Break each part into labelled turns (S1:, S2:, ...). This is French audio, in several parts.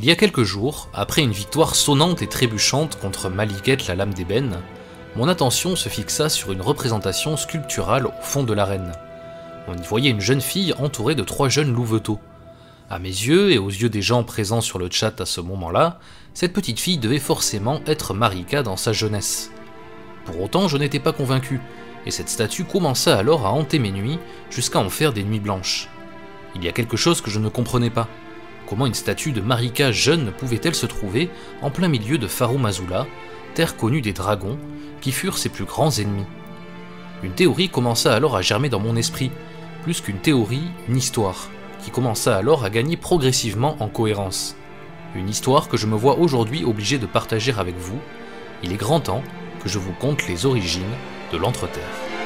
S1: Il y a quelques jours, après une victoire sonnante et trébuchante contre Maliket la lame d'ébène, mon attention se fixa sur une représentation sculpturale au fond de l'arène. On y voyait une jeune fille entourée de 3 jeunes louveteaux. À mes yeux et aux yeux des gens présents sur le chat à ce moment-là, cette petite fille devait forcément être Marika dans sa jeunesse. Pour autant, je n'étais pas convaincu, et cette statue commença alors à hanter mes nuits jusqu'à en faire des nuits blanches. Il y a quelque chose que je ne comprenais pas. Comment une statue de Marika jeune pouvait-elle se trouver en plein milieu de Farum Azula, terre connue des dragons, qui furent ses plus grands ennemis? Une théorie commença alors à germer dans mon esprit, plus qu'une théorie, une histoire, qui commença alors à gagner progressivement en cohérence. Une histoire que je me vois aujourd'hui obligé de partager avec vous. Il est grand temps que je vous conte les origines de l'Entreterre.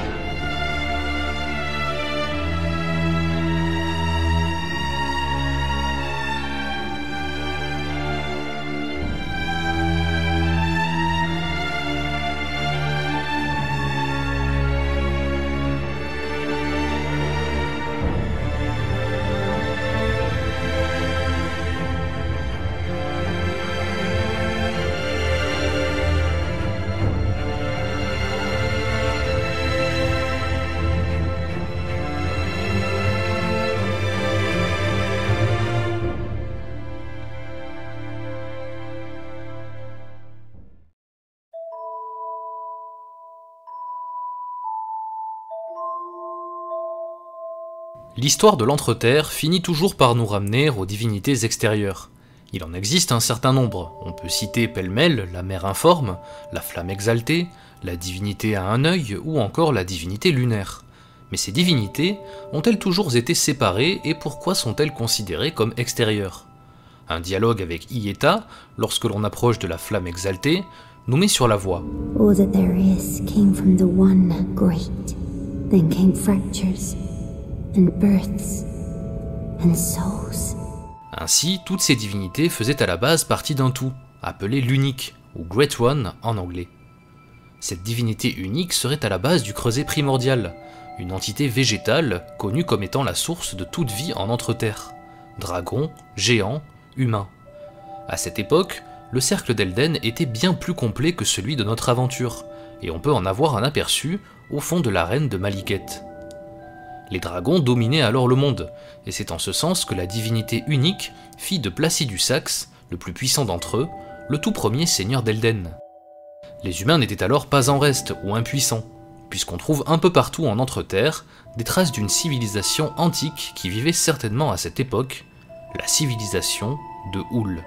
S1: L'histoire de l'Entreterre finit toujours par nous ramener aux divinités extérieures. Il en existe un certain nombre, on peut citer pêle-mêle la mer informe, la flamme exaltée, la divinité à un œil ou encore la divinité lunaire. Mais ces divinités ont-elles toujours été séparées et pourquoi sont-elles considérées comme extérieures? Un dialogue avec Ieta, lorsque l'on approche de la flamme exaltée, nous met sur la voie.
S2: All that there is came from the one great, then came fractures, and births, and souls.
S1: Ainsi, toutes ces divinités faisaient à la base partie d'un tout, appelé l'unique, ou Great One en anglais. Cette divinité unique serait à la base du creuset primordial, une entité végétale connue comme étant la source de toute vie en Entreterre. Dragons, géants, humains. À cette époque, le cercle d'Elden était bien plus complet que celui de notre aventure, et on peut en avoir un aperçu au fond de l'arène de Maliket. Les dragons dominaient alors le monde, et c'est en ce sens que la divinité unique fit de Placidus Sax, le plus puissant d'entre eux, le tout premier seigneur d'Elden. Les humains n'étaient alors pas en reste ou impuissants, puisqu'on trouve un peu partout en Entreterre des traces d'une civilisation antique qui vivait certainement à cette époque, la civilisation de Houl.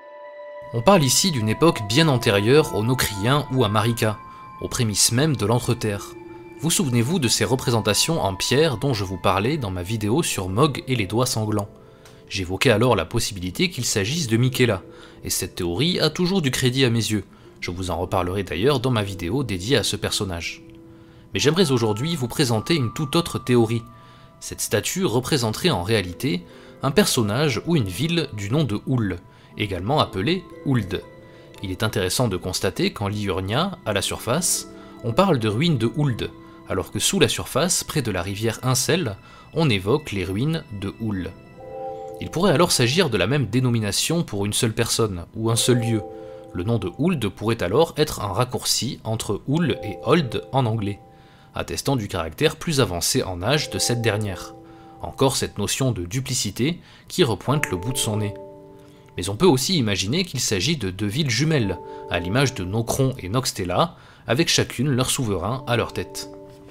S1: On parle ici d'une époque bien antérieure aux Nocriens ou à Marika, aux prémices même de l'Entreterre. Vous souvenez-vous de ces représentations en pierre dont je vous parlais dans ma vidéo sur Mog et les doigts sanglants? J'évoquais alors la possibilité qu'il s'agisse de Miquella, et cette théorie a toujours du crédit à mes yeux. Je vous en reparlerai d'ailleurs dans ma vidéo dédiée à ce personnage. Mais j'aimerais aujourd'hui vous présenter une toute autre théorie. Cette statue représenterait en réalité un personnage ou une ville du nom de Houl, également appelée Hould. Il est intéressant de constater qu'en Liurnia, à la surface, on parle de ruines de Hould, alors que sous la surface, près de la rivière Incel, on évoque les ruines de Houl. Il pourrait alors s'agir de la même dénomination pour une seule personne, ou un seul lieu. Le nom de Hould pourrait alors être un raccourci entre Houl et Hold en anglais, attestant du caractère plus avancé en âge de cette dernière. Encore cette notion de duplicité qui repointe le bout de son nez. Mais on peut aussi imaginer qu'il s'agit de 2 villes jumelles, à l'image de Nokron et Noxtella, avec chacune leur souverain à leur tête.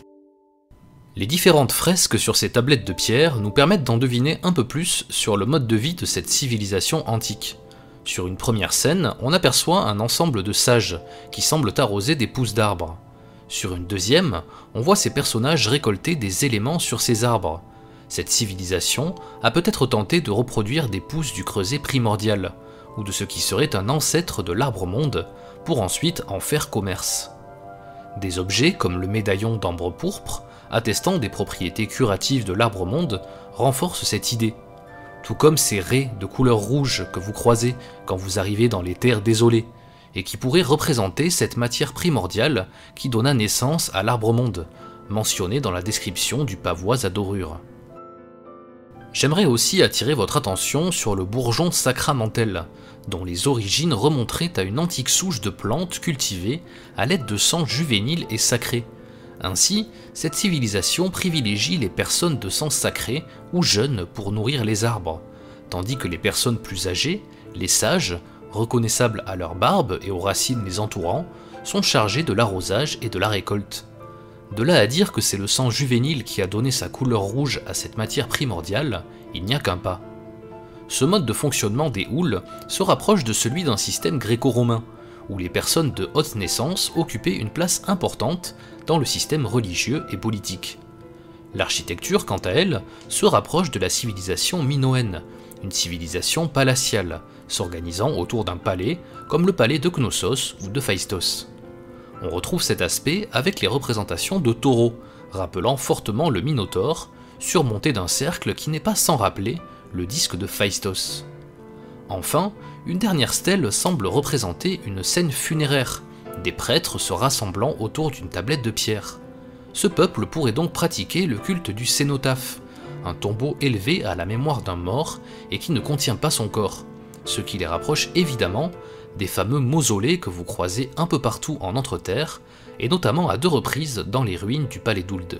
S1: Les différentes fresques sur ces tablettes de pierre nous permettent d'en deviner un peu plus sur le mode de vie de cette civilisation antique. Sur une première scène, on aperçoit un ensemble de sages qui semblent arroser des pousses d'arbres. Sur une deuxième, on voit ces personnages récolter des éléments sur ces arbres. Cette civilisation a peut-être tenté de reproduire des pousses du creuset primordial, ou de ce qui serait un ancêtre de l'arbre-monde, pour ensuite en faire commerce. Des objets comme le médaillon d'ambre pourpre, attestant des propriétés curatives de l'arbre-monde, renforcent cette idée. Tout comme ces raies de couleur rouge que vous croisez quand vous arrivez dans les terres désolées, et qui pourraient représenter cette matière primordiale qui donna naissance à l'arbre-monde, mentionné dans la description du pavois à dorure. J'aimerais aussi attirer votre attention sur le bourgeon sacramentel, dont les origines remonteraient à une antique souche de plantes cultivées à l'aide de sang juvénile et sacré. Ainsi, cette civilisation privilégie les personnes de sang sacré ou jeunes pour nourrir les arbres, tandis que les personnes plus âgées, les sages, reconnaissables à leur barbe et aux racines les entourant, sont chargés de l'arrosage et de la récolte. De là à dire que c'est le sang juvénile qui a donné sa couleur rouge à cette matière primordiale, il n'y a qu'un pas. Ce mode de fonctionnement des houles se rapproche de celui d'un système gréco-romain, où les personnes de haute naissance occupaient une place importante dans le système religieux et politique. L'architecture, quant à elle, se rapproche de la civilisation minoenne, une civilisation palatiale, s'organisant autour d'un palais, comme le palais de Knossos ou de Phaistos. On retrouve cet aspect avec les représentations de taureaux, rappelant fortement le Minotaure, surmonté d'un cercle qui n'est pas sans rappeler le disque de Phaistos. Enfin, une dernière stèle semble représenter une scène funéraire, des prêtres se rassemblant autour d'une tablette de pierre. Ce peuple pourrait donc pratiquer le culte du cénotaphe, un tombeau élevé à la mémoire d'un mort et qui ne contient pas son corps, ce qui les rapproche évidemment des fameux mausolées que vous croisez un peu partout en Entreterre, et notamment à 2 reprises dans les ruines du palais d'Ould.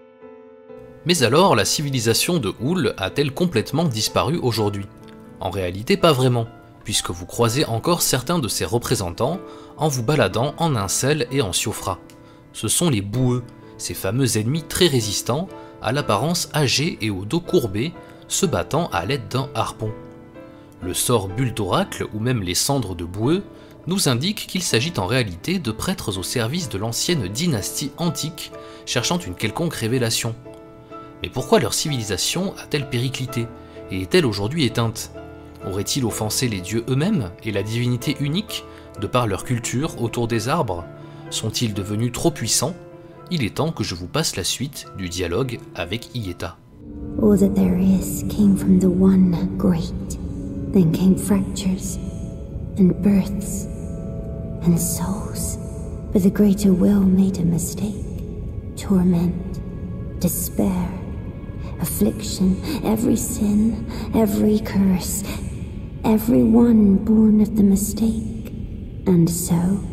S1: Mais alors, la civilisation de Houle a-t-elle complètement disparu aujourd'hui? En réalité, pas vraiment, puisque vous croisez encore certains de ses représentants en vous baladant en Incel et en Siofra. Ce sont les boueux, ces fameux ennemis très résistants, à l'apparence âgée et au dos courbé, se battant à l'aide d'un harpon. Le sort bulle d'oracle ou même les cendres de boueux nous indiquent qu'il s'agit en réalité de prêtres au service de l'ancienne dynastie antique cherchant une quelconque révélation. Mais pourquoi leur civilisation a-t-elle périclité et est-elle aujourd'hui éteinte? Auraient-ils offensé les dieux eux-mêmes et la divinité unique de par leur culture autour des arbres? Sont-ils devenus trop puissants? Il est temps que je vous passe la suite du dialogue avec Ieta.
S2: All that there is came from the one great. Then came fractures, and births, and souls. But the greater will made a mistake. Torment, despair, affliction, every sin, every curse, every one born of the mistake. And so,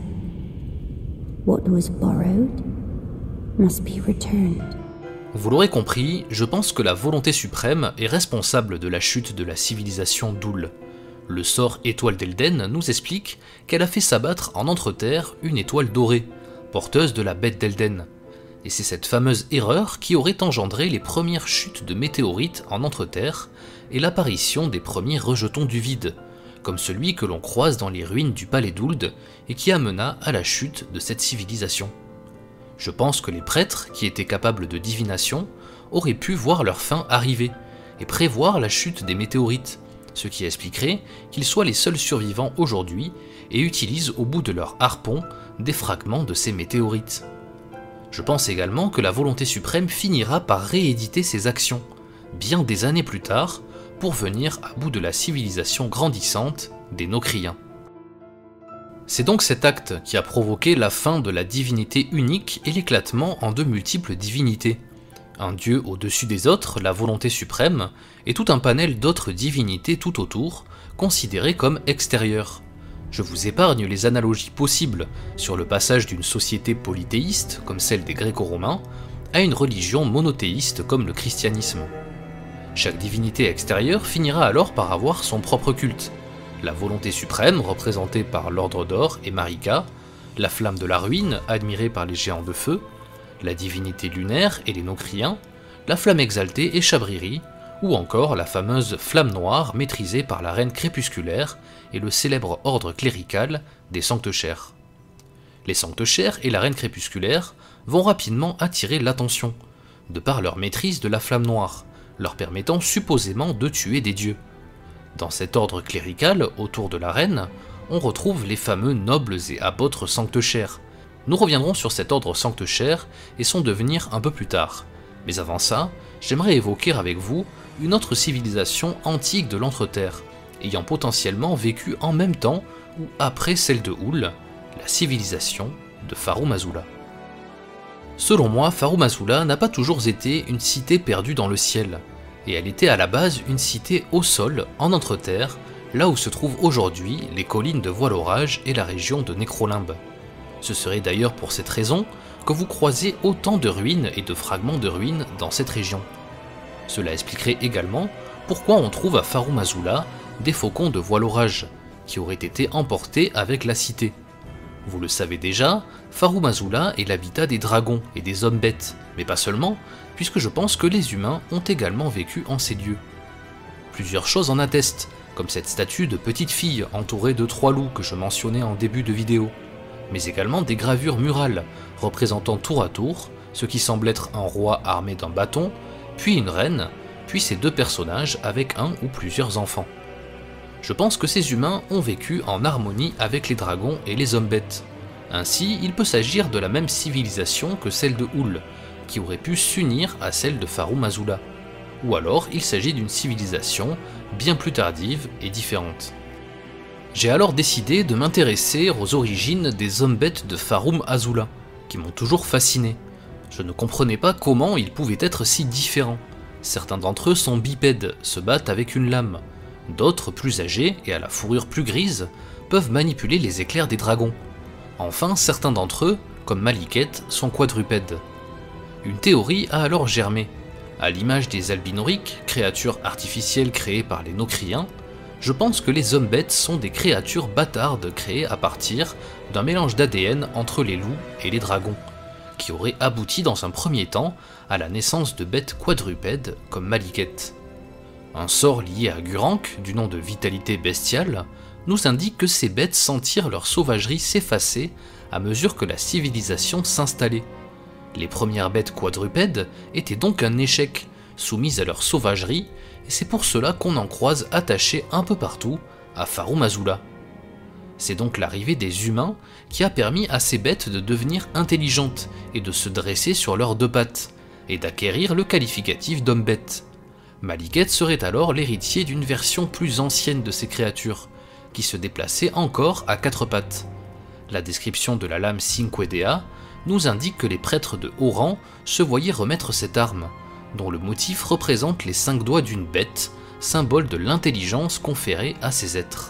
S2: what was borrowed must be returned.
S1: Vous l'aurez compris, je pense que la volonté suprême est responsable de la chute de la civilisation d'Houle. Le sort étoile d'Elden nous explique qu'elle a fait s'abattre en Entreterre une étoile dorée, porteuse de la bête d'Elden. Et c'est cette fameuse erreur qui aurait engendré les premières chutes de météorites en Entreterre et l'apparition des premiers rejetons du vide, comme celui que l'on croise dans les ruines du palais d'Ould et qui amena à la chute de cette civilisation. Je pense que les prêtres, qui étaient capables de divination, auraient pu voir leur fin arriver, et prévoir la chute des météorites, ce qui expliquerait qu'ils soient les seuls survivants aujourd'hui et utilisent au bout de leur harpon des fragments de ces météorites. Je pense également que la volonté suprême finira par rééditer ses actions, bien des années plus tard, pour venir à bout de la civilisation grandissante des Nocriens. C'est donc cet acte qui a provoqué la fin de la divinité unique et l'éclatement en 2 multiples divinités. Un dieu au-dessus des autres, la volonté suprême, et tout un panel d'autres divinités tout autour, considérées comme extérieures. Je vous épargne les analogies possibles sur le passage d'une société polythéiste, comme celle des Gréco-Romains, à une religion monothéiste comme le christianisme. Chaque divinité extérieure finira alors par avoir son propre culte. La volonté suprême, représentée par l'Ordre d'Or et Marika, la flamme de la ruine, admirée par les géants de feu, la divinité lunaire et les Nocriens, la flamme exaltée et Chabriri, ou encore la fameuse flamme noire maîtrisée par la reine crépusculaire et le célèbre ordre clérical des Sanctechères. Les Sanctechères et la reine crépusculaire vont rapidement attirer l'attention, de par leur maîtrise de la flamme noire, leur permettant supposément de tuer des dieux. Dans cet ordre clérical, autour de la reine, on retrouve les fameux nobles et apôtres Sanctechères. Nous reviendrons sur cet ordre Sanctechère et son devenir un peu plus tard. Mais avant ça, j'aimerais évoquer avec vous une autre civilisation antique de l'Entreterre, ayant potentiellement vécu en même temps ou après celle de Houle, la civilisation de Farum Azula. Selon moi, Farum Azula n'a pas toujours été une cité perdue dans le ciel. et elle était à la base une cité au sol, en entre-terre, là où se trouvent aujourd'hui les collines de Voile-Orage et la région de Nécrolimbe. Ce serait d'ailleurs pour cette raison que vous croisez autant de ruines et de fragments de ruines dans cette région. Cela expliquerait également pourquoi on trouve à Farum Azula des faucons de Voile-Orage, qui auraient été emportés avec la cité. Vous le savez déjà, Farum Azula est l'habitat des dragons et des hommes-bêtes, mais pas seulement, puisque je pense que les humains ont également vécu en ces lieux. Plusieurs choses en attestent, comme cette statue de petite fille entourée de 3 loups que je mentionnais en début de vidéo, mais également des gravures murales représentant tour à tour ce qui semble être un roi armé d'un bâton, puis une reine, puis ces 2 personnages avec un ou plusieurs enfants. Je pense que ces humains ont vécu en harmonie avec les dragons et les hommes-bêtes. Ainsi, il peut s'agir de la même civilisation que celle de Hool, qui aurait pu s'unir à celle de Farum Azula. Ou alors, il s'agit d'une civilisation bien plus tardive et différente. J'ai alors décidé de m'intéresser aux origines des hommes-bêtes de Farum Azula, qui m'ont toujours fasciné. Je ne comprenais pas comment ils pouvaient être si différents. Certains d'entre eux sont bipèdes, se battent avec une lame. D'autres, plus âgés et à la fourrure plus grise, peuvent manipuler les éclairs des dragons. Enfin, certains d'entre eux, comme Maliket, sont quadrupèdes. Une théorie a alors germé. À l'image des albinoriques, créatures artificielles créées par les Nocriens, je pense que les hommes-bêtes sont des créatures bâtardes créées à partir d'un mélange d'ADN entre les loups et les dragons, qui aurait abouti dans un premier temps à la naissance de bêtes quadrupèdes comme Maliket. Un sort lié à Gurranq, du nom de vitalité bestiale, nous indique que ces bêtes sentirent leur sauvagerie s'effacer à mesure que la civilisation s'installait. Les premières bêtes quadrupèdes étaient donc un échec, soumises à leur sauvagerie, et c'est pour cela qu'on en croise attachés un peu partout à Farum Azula. C'est donc l'arrivée des humains qui a permis à ces bêtes de devenir intelligentes et de se dresser sur leurs 2 pattes, et d'acquérir le qualificatif d'homme-bête. Maliket serait alors l'héritier d'une version plus ancienne de ces créatures, qui se déplaçait encore à 4 pattes. La description de la lame Cinquedea nous indique que les prêtres de haut rang se voyaient remettre cette arme, dont le motif représente les 5 doigts d'une bête, symbole de l'intelligence conférée à ces êtres.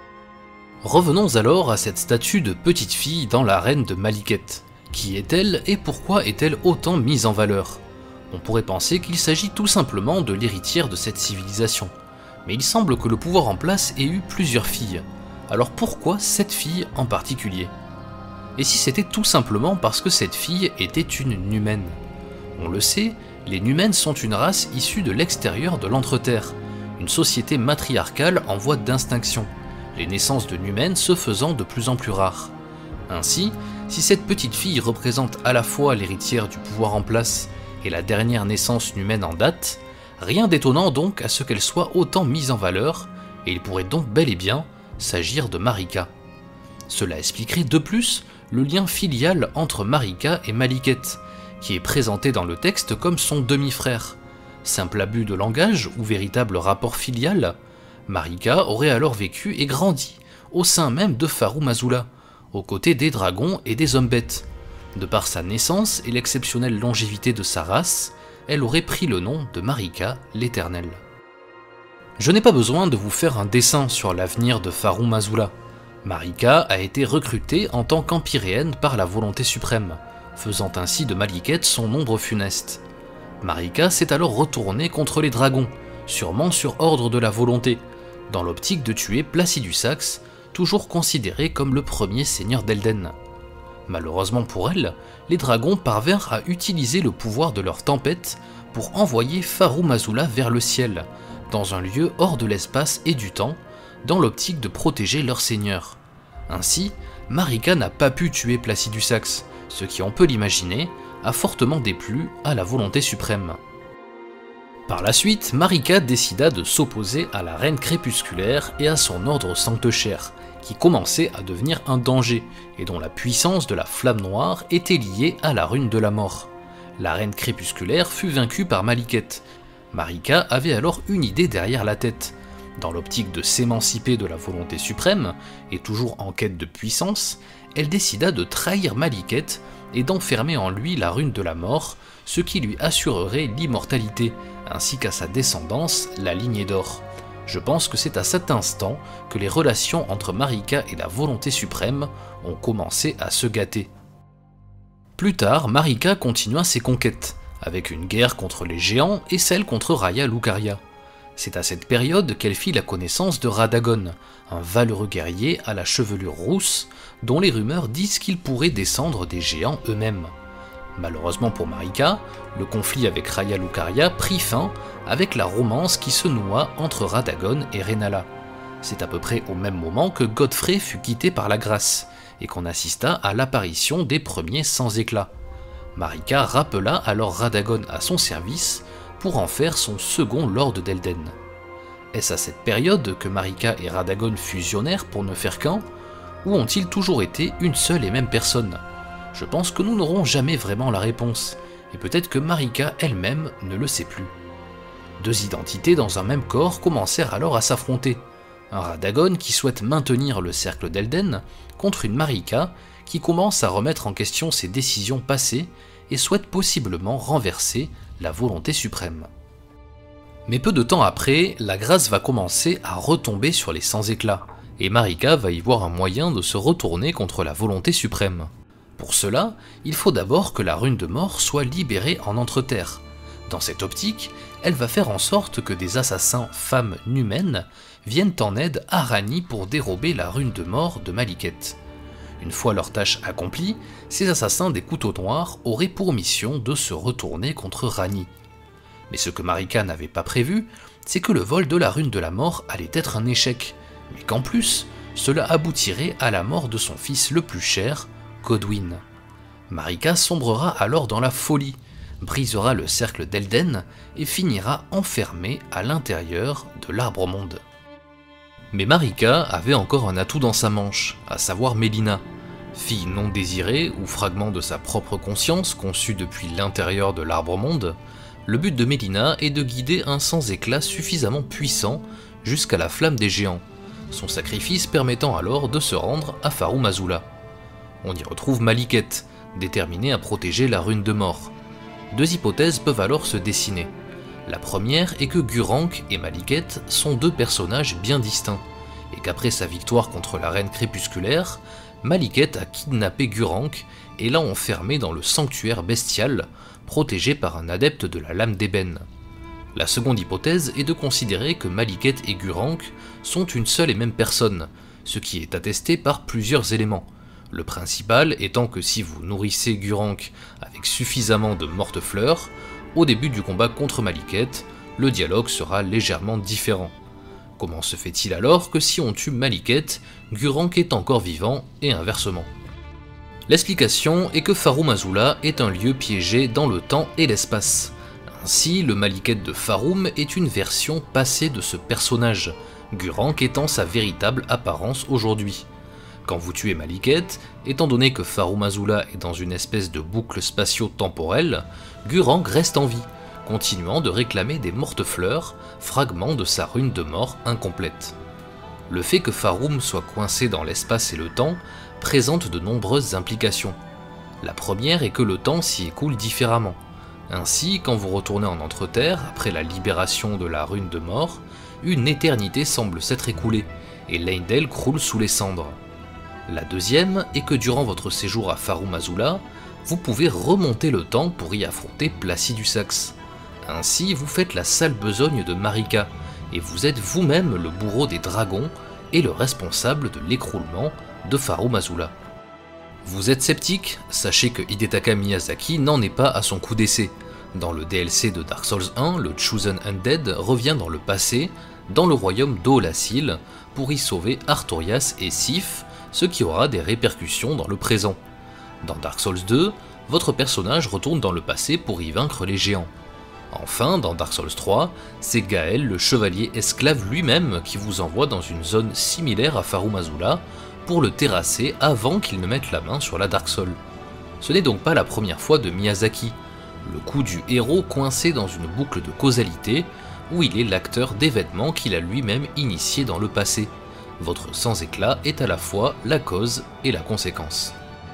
S1: Revenons alors à cette statue de petite fille dans l'arène de Maliket. Qui est-elle et pourquoi est-elle autant mise en valeur? On pourrait penser qu'il s'agit tout simplement de l'héritière de cette civilisation, mais il semble que le pouvoir en place ait eu plusieurs filles. Alors pourquoi cette fille en particulier? Et si c'était tout simplement parce que cette fille était une Numène? On le sait, les Numènes sont une race issue de l'extérieur de l'Entreterre, une société matriarcale en voie d'extinction, les naissances de Numènes se faisant de plus en plus rares. Ainsi, si cette petite fille représente à la fois l'héritière du pouvoir en place et la dernière naissance Numène en date, rien d'étonnant donc à ce qu'elle soit autant mise en valeur, et il pourrait donc bel et bien s'agir de Marika. Cela expliquerait de plus le lien filial entre Marika et Maliket, qui est présenté dans le texte comme son demi-frère. Simple abus de langage ou véritable rapport filial, Marika aurait alors vécu et grandi au sein même de Farum Azula, aux côtés des dragons et des hommes-bêtes. De par sa naissance et l'exceptionnelle longévité de sa race, elle aurait pris le nom de Marika l'Éternelle. Je n'ai pas besoin de vous faire un dessin sur l'avenir de Farum Azula. Marika a été recrutée en tant qu'empyréenne par la volonté suprême, faisant ainsi de Maliket son ombre funeste. Marika s'est alors retournée contre les dragons, sûrement sur ordre de la volonté, dans l'optique de tuer Placidusax, toujours considéré comme le premier seigneur d'Elden. Malheureusement pour elle, les dragons parvinrent à utiliser le pouvoir de leur tempête pour envoyer Farum Azula vers le ciel, dans un lieu hors de l'espace et du temps, dans l'optique de protéger leur seigneur. Ainsi, Marika n'a pas pu tuer Placidusax, ce qui, on peut l'imaginer, a fortement déplu à la volonté suprême. Par la suite, Marika décida de s'opposer à la reine crépusculaire et à son ordre sancte-chair, qui commençait à devenir un danger, et dont la puissance de la flamme noire était liée à la rune de la mort. La reine crépusculaire fut vaincue par Maliket. Marika avait alors une idée derrière la tête. Dans l'optique de s'émanciper de la volonté suprême, et toujours en quête de puissance, elle décida de trahir Maliket et d'enfermer en lui la rune de la mort, ce qui lui assurerait l'immortalité, ainsi qu'à sa descendance, la lignée d'or. Je pense que c'est à cet instant que les relations entre Marika et la volonté suprême ont commencé à se gâter. Plus tard, Marika continua ses conquêtes, avec une guerre contre les géants et celle contre Raya Lucaria. C'est à cette période qu'elle fit la connaissance de Radagon, un valeureux guerrier à la chevelure rousse, dont les rumeurs disent qu'il pourrait descendre des géants eux-mêmes. Malheureusement pour Marika, le conflit avec Raya Lucaria prit fin avec la romance qui se noua entre Radagon et Rennala. C'est à peu près au même moment que Godfrey fut quitté par la grâce, et qu'on assista à l'apparition des premiers sans éclat. Marika rappela alors Radagon à son service pour en faire son second Lord d'Elden. Est-ce à cette période que Marika et Radagon fusionnèrent pour ne faire qu'un, ou ont-ils toujours été une seule et même personne? Je pense que nous n'aurons jamais vraiment la réponse, et peut-être que Marika elle-même ne le sait plus. Deux identités dans un même corps commencèrent alors à s'affronter. Un Radagon qui souhaite maintenir le cercle d'Elden contre une Marika qui commence à remettre en question ses décisions passées et souhaite possiblement renverser la volonté suprême. Mais peu de temps après, la grâce va commencer à retomber sur les sans-éclat, et Marika va y voir un moyen de se retourner contre la volonté suprême. Pour cela, il faut d'abord que la rune de mort soit libérée en Entre-Terre. Dans cette optique, elle va faire en sorte que des assassins femmes numènes viennent en aide à Ranni pour dérober la rune de mort de Maliketh. Une fois leur tâche accomplie, ces assassins des couteaux noirs auraient pour mission de se retourner contre Ranni. Mais ce que Marika n'avait pas prévu, c'est que le vol de la rune de la mort allait être un échec, mais qu'en plus, cela aboutirait à la mort de son fils le plus cher, Godwyn. Marika sombrera alors dans la folie, brisera le cercle d'Elden et finira enfermée à l'intérieur de l'Arbre-Monde. Mais Marika avait encore un atout dans sa manche, à savoir Melina. Fille non désirée ou fragment de sa propre conscience conçue depuis l'intérieur de l'Arbre-Monde, le but de Melina est de guider un sans-éclat suffisamment puissant jusqu'à la flamme des géants, son sacrifice permettant alors de se rendre à Farum Azula. On y retrouve Maliketh, déterminée à protéger la rune de mort. Deux hypothèses peuvent alors se dessiner. La première est que Gurranq et Maliketh sont deux personnages bien distincts, et qu'après sa victoire contre la reine crépusculaire, Maliketh a kidnappé Gurranq et l'a enfermé dans le sanctuaire bestial, protégé par un adepte de la lame d'ébène. La seconde hypothèse est de considérer que Maliketh et Gurranq sont une seule et même personne, ce qui est attesté par plusieurs éléments. Le principal étant que si vous nourrissez Gurranq avec suffisamment de mortes fleurs, au début du combat contre Maliketh, le dialogue sera légèrement différent. Comment se fait-il alors que si on tue Maliketh, Gurranq est encore vivant et inversement? L'explication est que Farum Azula est un lieu piégé dans le temps et l'espace. Ainsi, le Maliketh de Farum est une version passée de ce personnage, Gurranq étant sa véritable apparence aujourd'hui. Quand vous tuez Maliketh, étant donné que Farum Azula est dans une espèce de boucle spatio-temporelle, Gurranq reste en vie, continuant de réclamer des mortes fleurs, fragments de sa rune de mort incomplète. Le fait que Farum soit coincé dans l'espace et le temps présente de nombreuses implications. La première est que le temps s'y écoule différemment. Ainsi, quand vous retournez en Entre-Terre, après la libération de la rune de mort, une éternité semble s'être écoulée, et Leyndell croule sous les cendres. La deuxième est que durant votre séjour à Farum Azula, vous pouvez remonter le temps pour y affronter Placidusax. Ainsi, vous faites la sale besogne de Marika, et vous êtes vous-même le bourreau des dragons et le responsable de l'écroulement de Farum Azula. Vous êtes sceptique? Sachez que Hidetaka Miyazaki n'en est pas à son coup d'essai. Dans le DLC de Dark Souls 1, le Chosen Undead revient dans le passé, dans le royaume d'Oolacile, pour y sauver Artorias et Sif, ce qui aura des répercussions dans le présent. Dans Dark Souls 2, votre personnage retourne dans le passé pour y vaincre les géants. Enfin, dans Dark Souls 3, c'est Gaël, le chevalier esclave lui-même, qui vous envoie dans une zone similaire à Farum Azula pour le terrasser avant qu'il ne mette la main sur la Dark Soul. Ce n'est donc pas la première fois de Miyazaki, le coup du héros coincé dans une boucle de causalité où il est l'acteur d'événements qu'il a lui-même initiés dans le passé. Votre sans-éclat est à la fois la cause et la conséquence.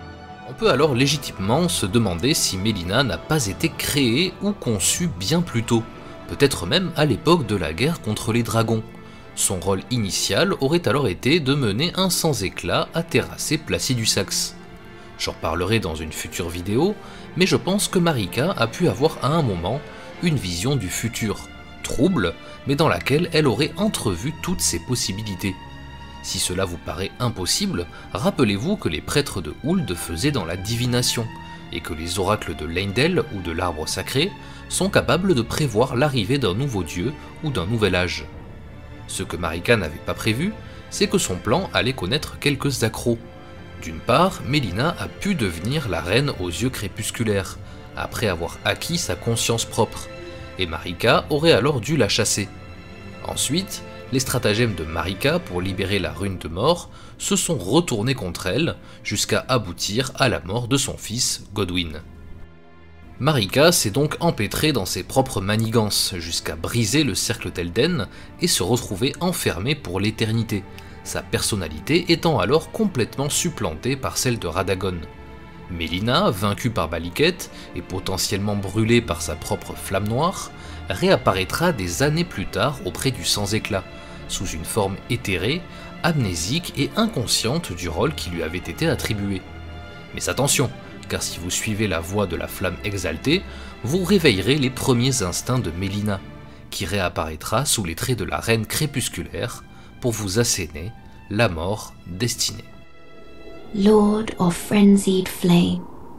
S1: On peut alors légitimement se demander si Mélina n'a pas été créée ou conçue bien plus tôt, peut-être même à l'époque de la guerre contre les dragons. Son rôle initial aurait alors été de mener un sans-éclat à terrasser Placidusax. J'en parlerai dans une future vidéo, mais je pense que Marika a pu avoir à un moment une vision du futur, trouble, mais dans laquelle elle aurait entrevu toutes ses possibilités. Si cela vous paraît impossible, rappelez-vous que les prêtres de Huld faisaient dans la divination, et que les oracles de Leyndell ou de l'arbre sacré sont capables de prévoir l'arrivée d'un nouveau dieu ou d'un nouvel âge. Ce que Marika n'avait pas prévu, c'est que son plan allait connaître quelques accros. D'une part, Mélina a pu devenir la reine aux yeux crépusculaires, après avoir acquis sa conscience propre, et Marika aurait alors dû la chasser. Ensuite, les stratagèmes de Marika pour libérer la rune de mort se sont retournés contre elle, jusqu'à aboutir à la mort de son fils Godwyn. Marika s'est donc empêtrée dans ses propres manigances, jusqu'à briser le cercle d'Elden et se retrouver enfermée pour l'éternité, sa personnalité étant alors complètement supplantée par celle de Radagon. Mélina, vaincue par Baliket et potentiellement brûlée par sa propre flamme noire, réapparaîtra des années plus tard auprès du sans-éclat, sous une forme éthérée, amnésique et inconsciente du rôle qui lui avait été attribué. Mais attention, car si vous suivez la voie de la flamme exaltée, vous réveillerez les premiers instincts de Mélina, qui réapparaîtra sous les traits de la reine crépusculaire pour vous asséner la mort destinée.
S2: Lord of frenzied flame,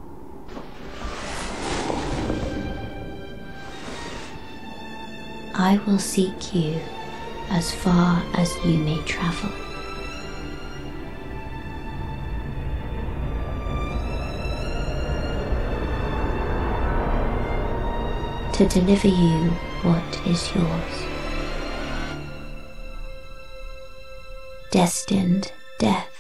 S2: I will seek you as far as you may travel. To deliver you what is yours. Destined death.